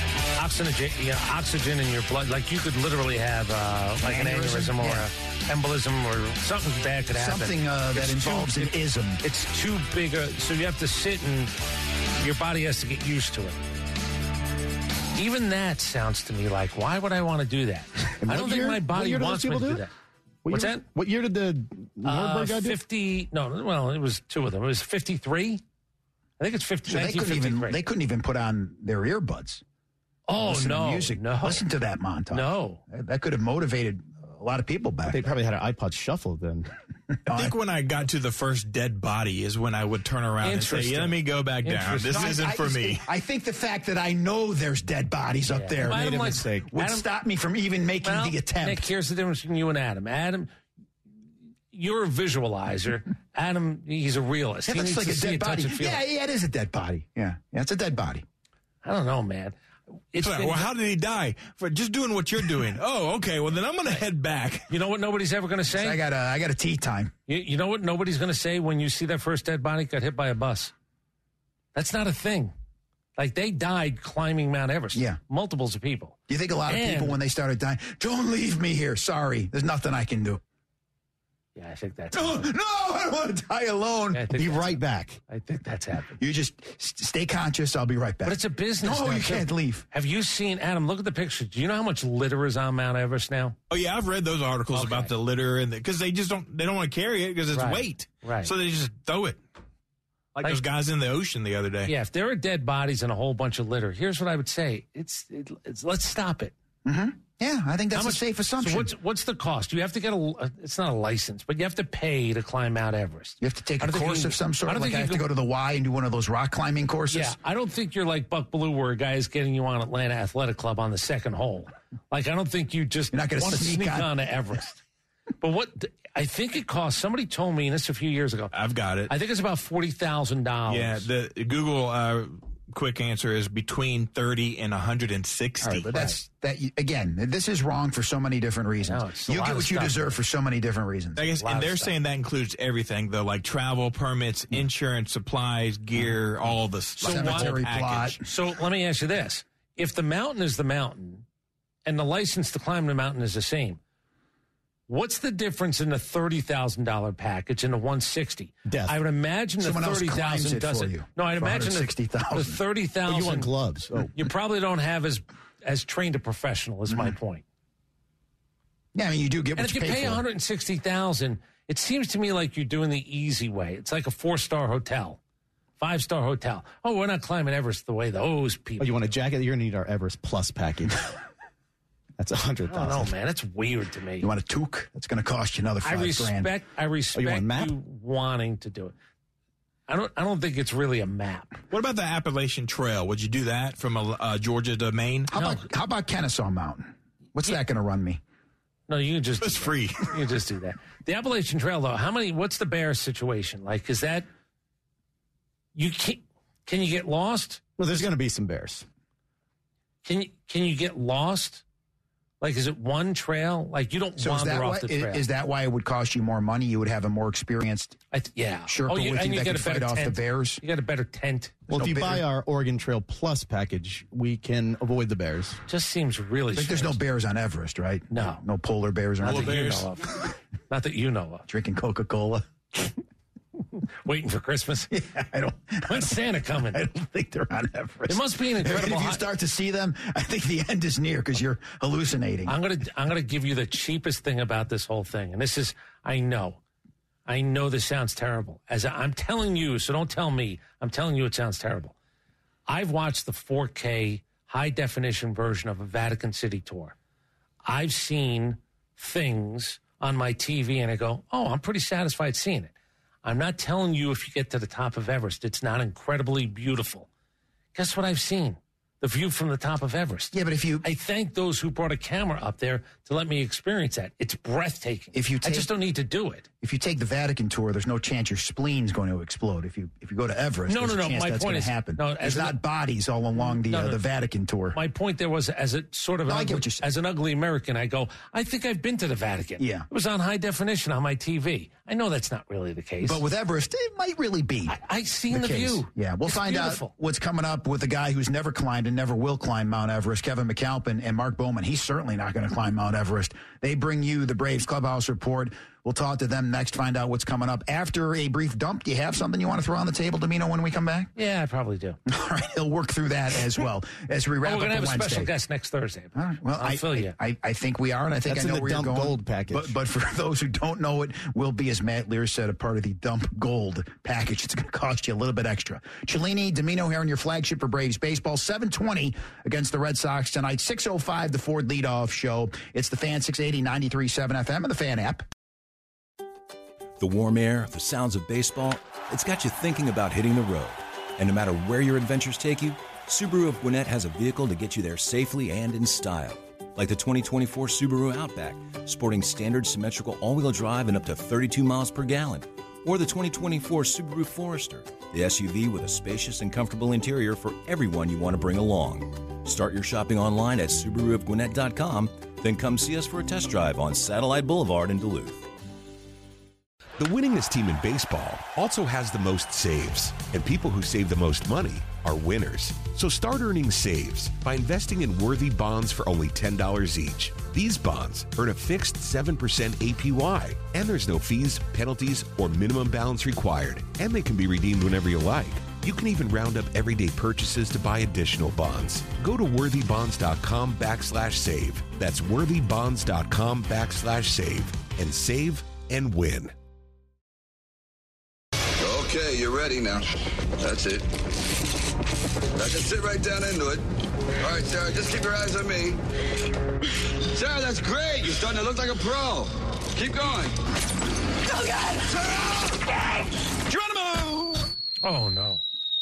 Oxygen in your blood. Like you could literally have an aneurysm or an embolism or something bad could happen. Something that involves an ism. It's too big. So you have to sit and your body has to get used to it. Even that sounds to me like, why would I want to do that? I don't think my body wants me to do that. What's that? What year did the Nordberg guy do? 50. No, well, it was 2 of them. It was 53. I think it's 50. So they couldn't even put on their earbuds. Oh, Listen no. to music. No. Listen to that montage. No. That could have motivated a lot of people back. They probably had an iPod Shuffle then. I think when I got to the first dead body is when I would turn around and say, let me go back down. This isn't for me. I think the fact that I know there's dead bodies up there made a mistake. Would stop me from even making the attempt. Nick, here's the difference between you and Adam. Adam, you're a visualizer. Adam, he's a realist. It he looks needs like to a dead body. Yeah, it is a dead body. Yeah, it's a dead body. I don't know, man. Well, how did he die? For just doing what you're doing. Oh, okay. Well, then I'm going to head back. You know what nobody's ever going to say? I got a tea time. You know what nobody's going to say when you see that first dead body got hit by a bus? That's not a thing. Like, they died climbing Mount Everest. Yeah. Multiples of people. Do you think a lot of people, when they started dying, don't leave me here. Sorry. There's nothing I can do. Yeah, I think that's No, I don't want to die alone. Yeah, be right back. I think that's happened. You just stay conscious. I'll be right back. But it's a business. No, now, you can't leave. Have you seen, Adam, look at the picture. Do you know how much litter is on Mount Everest now? Oh, yeah, I've read those articles about the litter, and because they don't want to carry it because it's weight. Right. So they just throw it. Like those guys in the ocean the other day. Yeah, if there are dead bodies and a whole bunch of litter, here's what I would say. It's let's stop it. Mm-hmm. Yeah, I think that's a safe assumption. So what's the cost? You have to get it's not a license, but you have to pay to climb Mount Everest. You have to take a course of some sort. Like I have to go to the Y and do one of those rock climbing courses. Yeah, I don't think you're like Buck Belue, where a guy is getting you on Atlanta Athletic Club on the second hole. Like, I don't think you just want to sneak on to Everest. But what I think it costs, somebody told me, and this a few years ago. I've got it. I think it's about $40,000. Yeah, the Google quick answer is between 30 and 160. Right, but that's again. This is wrong for so many different reasons. You get what you deserve for so many different reasons. I guess, and they're saying that includes everything, though, like travel, permits, insurance, supplies, gear, all the cemetery plot. So let me ask you this: if the mountain is the mountain, and the license to climb the mountain is the same, what's the difference in the $30,000 package and the $160,000? Death. I would imagine the $30,000 doesn't. You No, I'd imagine the $30,000. You want gloves? Oh. You probably don't have as trained a professional. Is my point. Yeah, I mean, you do get what you pay for. And if you pay $160,000, it seems to me like you're doing the easy way. It's like a 4-star hotel, 5-star hotel. Oh, we're not climbing Everest the way those people. Oh, you want a jacket? You're going to need our Everest Plus package. That's $100,000. I don't know, man. That's weird to me. You want a toque? That's going to cost you another $5,000. I respect you wanting to do it. I don't think it's really a map. What about the Appalachian Trail? Would you do that from Georgia to Maine? How about Kennesaw Mountain? What's that going to run me? No, you can just. It's free. You can just do that. The Appalachian Trail, though. What's the bear situation like? Is that can you get lost? Well, there's going to be some bears. Can you get lost? Like, is it one trail? Like, you don't wander off the trail. Is that why it would cost you more money? You would have a more experienced Sherpa with you that could fight off the bears? You got a better tent. Well, if you buy our Oregon Trail Plus package, we can avoid the bears. Just seems really strange. There's no bears on Everest, right? No. No polar bears or Not anything. that you know of. Not that you know of. Drinking Coca-Cola. Waiting for Christmas. Yeah, When's Santa coming? I don't think they're on Everest. It must be an incredible. If you start to see them, I think the end is near because you're hallucinating. I'm gonna give you the cheapest thing about this whole thing, and this is I know this sounds terrible. As I'm telling you, so don't tell me. I'm telling you it sounds terrible. I've watched the 4K high definition version of a Vatican City tour. I've seen things on my TV, and I go, "Oh, I'm pretty satisfied seeing it." I'm not telling you if you get to the top of Everest, it's not incredibly beautiful. Guess what I've seen? The view from the top of Everest. Yeah, but I thank those who brought a camera up there to let me experience that. It's breathtaking. I just don't need to do it. If you take the Vatican tour, there's no chance your spleen's going to explode. If you go to Everest, there's a chance that's going to happen. There's not bodies all along the Vatican tour. My point there was, as a sort of as an ugly American, I go, I think I've been to the Vatican. Yeah. It was on high definition on my TV. I know that's not really the case. But with Everest, it might really be. I've seen the view. Yeah, we'll find out what's coming up with a guy who's never climbed and never will climb Mount Everest, Kevin McAlpin and Mark Bowman. He's certainly not going to climb Mount Everest. They bring you the Braves Clubhouse Report We'll talk to them next, find out what's coming up. After a brief dump, do you have something you want to throw on the table, Domino, when we come back? Yeah, I probably do. All right, he'll work through that as well as we wrap up We're going to have Wednesday. a special guest next Thursday. All right. Well, I'll fill you. I think we are, and I think That's I know in the where you're Dump going. Gold package. But for those who don't know it, will be, as Matt Lear said, a part of the Dump Gold package. It's going to cost you a little bit extra. Cellini, Domino here on your flagship for Braves baseball. 7:20 against the Red Sox tonight. 6:05, the Ford leadoff show. It's the Fan 680, 93.7 FM, and the Fan app. The warm air, the sounds of baseball, it's got you thinking about hitting the road. And no matter where your adventures take you, Subaru of Gwinnett has a vehicle to get you there safely and in style. Like the 2024 Subaru Outback, sporting standard symmetrical all-wheel drive and up to 32 miles per gallon. Or the 2024 Subaru Forester, the SUV with a spacious and comfortable interior for everyone you want to bring along. Start your shopping online at SubaruofGwinnett.com, then come see us for a test drive on Satellite Boulevard in Duluth. The winningest team in baseball also has the most saves, and people who save the most money are winners. So start earning saves by investing in worthy bonds for only $10 each. These bonds earn a fixed 7% APY, and there's no fees, penalties, or minimum balance required, and they can be redeemed whenever you like. You can even round up everyday purchases to buy additional bonds. Go to worthybonds.com/save. That's worthybonds.com/save, and save and win. Okay, you're ready now. That's it. Now just sit right down into it. All right, Sarah, just keep your eyes on me. Sarah, that's great. You're starting to look like a pro. Keep going. Oh, God. Sarah! Geronimo! Oh, no.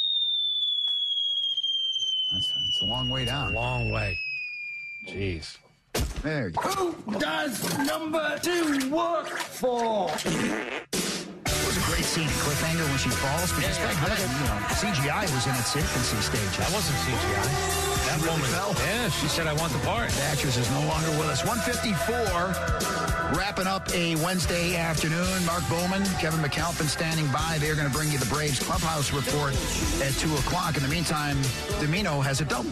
That's a long way down. Long way. Jeez. There you go. Who does number 2 work for? It was a great scene, cliffhanger when she falls. Because back then, CGI was in its infancy stages. That wasn't CGI. That really woman fell. Yeah, she said, I want the part. The actress is no longer with us. 1:54, wrapping up a Wednesday afternoon. Mark Bowman, Kevin McAlpin standing by. They're going to bring you the Braves clubhouse report at 2 o'clock. In the meantime, Domino has a dump.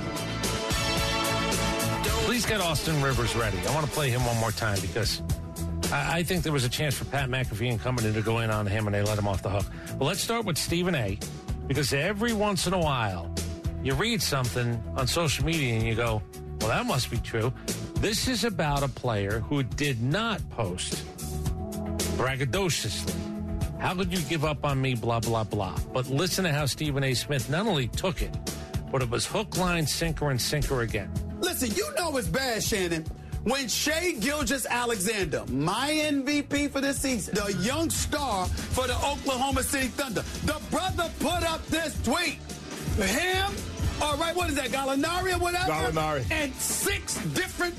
Please get Austin Rivers ready. I want to play him one more time because I think there was a chance for Pat McAfee and company to go in on him, and they let him off the hook. But let's start with Stephen A., because every once in a while, you read something on social media and you go, well, that must be true. This is about a player who did not post braggadociously. How could you give up on me, blah, blah, blah. But listen to how Stephen A. Smith not only took it, but it was hook, line, sinker, and sinker again. Listen, you know it's bad, Shannon, when Shai Gilgeous-Alexander, my MVP for this season, the young star for the Oklahoma City Thunder, the brother put up this tweet. Him, all right, what is that, Gallinari or whatever? Gallinari. And six different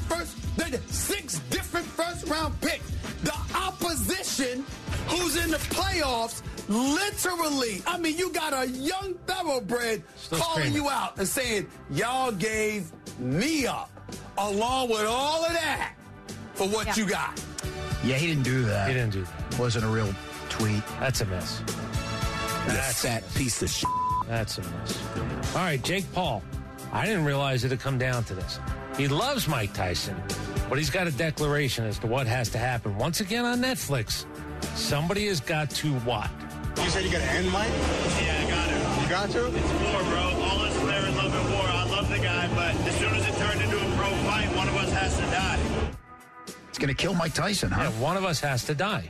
first-round picks. The opposition who's in the playoffs, literally, I mean, you got a young thoroughbred calling you out and saying, y'all gave me up. Along with all of that for what you got. Yeah, he didn't do that. He didn't do that. Wasn't a real tweet. That's a mess. That's that piece of shit. That's a mess. All right, Jake Paul. I didn't realize it'd come down to this. He loves Mike Tyson, but he's got a declaration as to what has to happen. Once again on Netflix, somebody has got to what? You said you got to end Mike? Yeah, I got to. You got to? It's war, bro. All us players love in war. I love the guy, but as soon as it turned into a pro fight, one of us has to die. It's going to kill Mike Tyson, huh? Yeah, one of us has to die.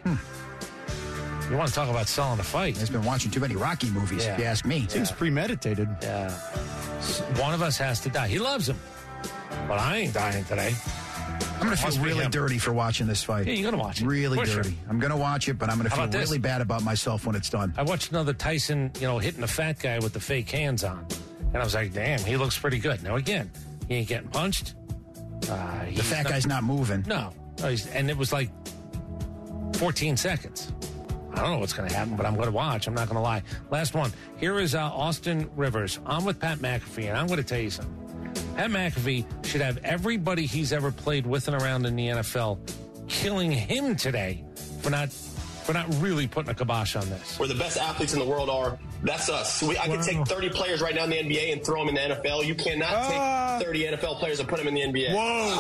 You want to talk about selling a fight? He's been watching too many Rocky movies, if you ask me. Seems premeditated. Yeah. One of us has to die. He loves him, but I ain't dying today. I'm going to feel really dirty for watching this fight. Yeah, you're going to watch it. Really For dirty. sure. I'm going to watch it, but I'm going to How feel about this? really bad about myself when it's done. I watched another Tyson, hitting a fat guy with the fake hands on. And I was like, damn, he looks pretty good. Now, again, he ain't getting punched. The fat guy's not moving. No. And it was like 14 seconds. I don't know what's going to happen, but I'm going to watch. I'm not going to lie. Last one. Here is Austin Rivers. I'm with Pat McAfee, and I'm going to tell you something. Pat McAfee should have everybody he's ever played with and around in the NFL killing him today for not we're not really putting a kibosh on this. Where the best athletes in the world are, that's us. I could take 30 players right now in the NBA and throw them in the NFL. You cannot take 30 NFL players and put them in the NBA.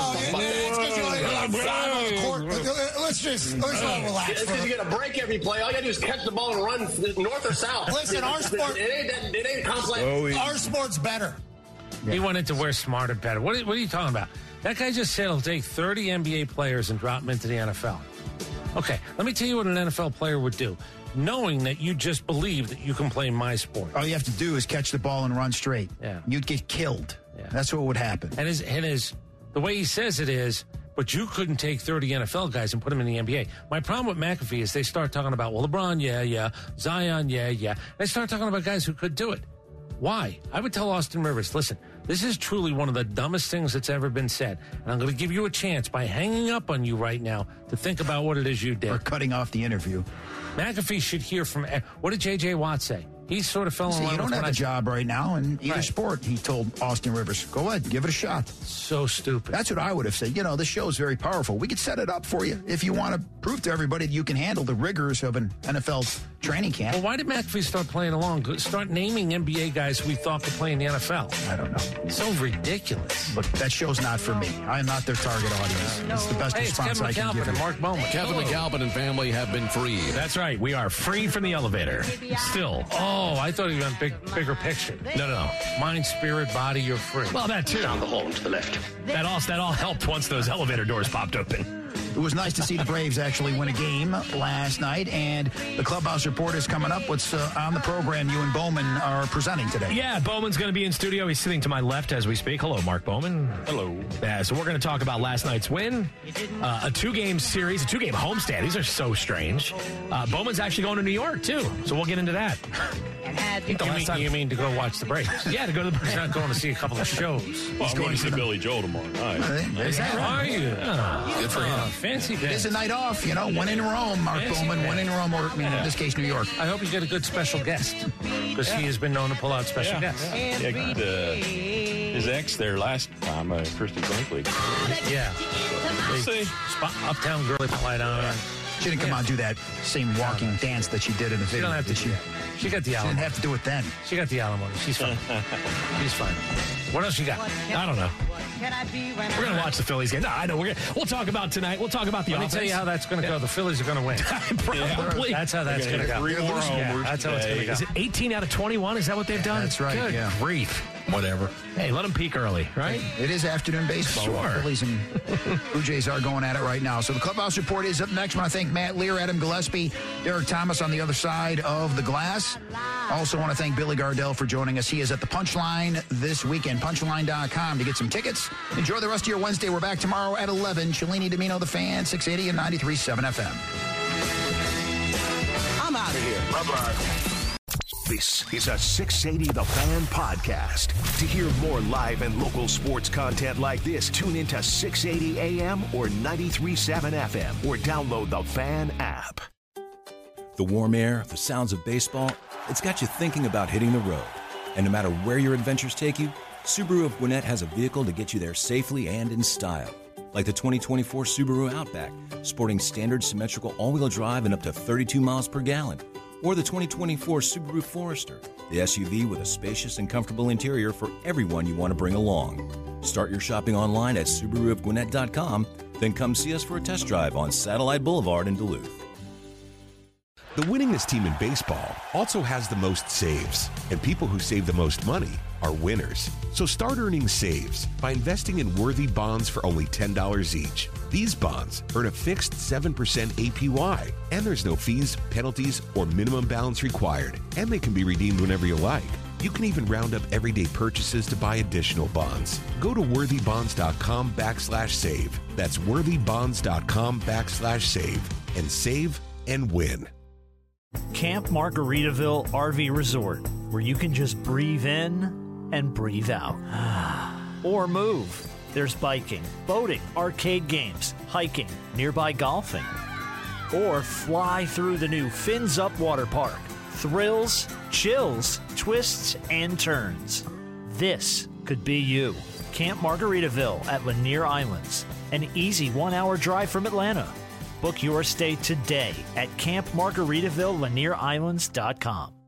Let's not relax. It's because you get a break every play. All you got to do is catch the ball and run north or south. Listen, our sport... It ain't complex. Our sport's better. He wanted to wear smarter, better. What are you talking about? That guy just said he'll take 30 NBA players and drop them into the NFL. Okay, let me tell you what an NFL player would do. Knowing that you just believe that you can play my sport. All you have to do is catch the ball and run straight. Yeah. You'd get killed. Yeah. That's what would happen. And the way he says it is, but you couldn't take 30 NFL guys and put them in the NBA. My problem with McAfee is they start talking about, well, LeBron, yeah. Zion, yeah. They start talking about guys who could do it. Why? I would tell Austin Rivers, listen, this is truly one of the dumbest things that's ever been said. And I'm going to give you a chance by hanging up on you right now to think about what it is you did. Or cutting off the interview. McAfee should hear from... What did J.J. Watt say? He sort of fell in line. You don't have a job right now in either sport, he told Austin Rivers. Go ahead, give it a shot. So stupid. That's what I would have said. You know, this show is very powerful. We could set it up for you if you want to prove to everybody that you can handle the rigors of an NFL training camp. Well, why did McAfee start playing along? Start naming NBA guys who we thought could play in the NFL. I don't know. So ridiculous. Look, that show's not for me. I am not their target audience. It's the best response I can give. And Mark Bowman. Kevin McAlpin and family have been freed. That's right. We are free from the elevator. Still. Oh, I thought he meant bigger picture. No. Mind, spirit, body, you're free. Well, that too. Down the hall and to the left. That all helped once those elevator doors popped open. It was nice to see the Braves actually win a game last night, and the Clubhouse Report is coming up. What's on the program you and Bowman are presenting today? Yeah, Bowman's going to be in studio. He's sitting to my left as we speak. Hello, Mark Bowman. Hello. So we're going to talk about last night's win, a two-game series, a two-game homestand. These are so strange. Bowman's actually going to New York, too, so we'll get into that. You mean to go watch the Braves? Yeah, to go to the Braves. He's not going to see a couple of shows. Well, I'm going to see Billy Joel tomorrow night. Is that right? Are you? Good for him. Fancy day. It is a night off, you know. When in Rome, Mark Bowman. When in Rome, or in this case, New York. I hope you get a good special guest, because he has been known to pull out special guests. His ex there last time, Christy Brinkley. Yeah. See. Uptown Girl light on. She didn't come out and do that same walking dance that she did in the video. She don't have to do that. She got the alimony. She didn't have to do it then. She got the alimony. She's fine. She's fine. What else you got? I don't know. We're going to watch the Phillies game. No, I know. We'll talk about tonight. We'll talk about the offense. Let me tell you how that's going to go. The Phillies are going to win. Probably. That's how that's going to go. 3 more homers that's how it's going to go. Is it 18 out of 21? Is that what they've done? That's right. Good grief. Whatever. Hey, let them peak early, right? It is afternoon baseball. Sure. The Phillies and Blue Jays are going at it right now. So the Clubhouse Report is up next. I want to thank Matt Lear, Adam Gillespie, Derek Thomas on the other side of the glass. Also want to thank Billy Gardell for joining us. He is at the Punchline this weekend. Punchline.com to get some tickets. Enjoy the rest of your Wednesday. We're back tomorrow at 11. Cellini, Domino, The Fan, 680 and 93.7 FM. I'm out of here. Bye-bye. This is a 680 The Fan podcast. To hear more live and local sports content like this, tune into 680 AM or 93.7 FM or download the Fan app. The warm air, the sounds of baseball, it's got you thinking about hitting the road. And no matter where your adventures take you, Subaru of Gwinnett has a vehicle to get you there safely and in style. Like the 2024 Subaru Outback, sporting standard symmetrical all-wheel drive and up to 32 miles per gallon. Or the 2024 Subaru Forester, the SUV with a spacious and comfortable interior for everyone you want to bring along. Start your shopping online at SubaruofGwinnett.com, then come see us for a test drive on Satellite Boulevard in Duluth. The winningest team in baseball also has the most saves, and people who save the most money are winners. So start earning saves by investing in worthy bonds for only $10 each. These bonds earn a fixed 7% APY, and there's no fees, penalties, or minimum balance required, and they can be redeemed whenever you like. You can even round up everyday purchases to buy additional bonds. Go to worthybonds.com/save. That's worthybonds.com/save and save and win. Camp Margaritaville RV Resort, where you can just breathe in and breathe out. Or move. There's biking, boating, arcade games, hiking, nearby golfing. Or fly through the new Fins Up Water Park. Thrills, chills, twists, and turns. This could be you. Camp Margaritaville at Lanier Islands. An easy 1-hour drive from Atlanta. Book your stay today at Camp Margaritaville, LanierIslands.com.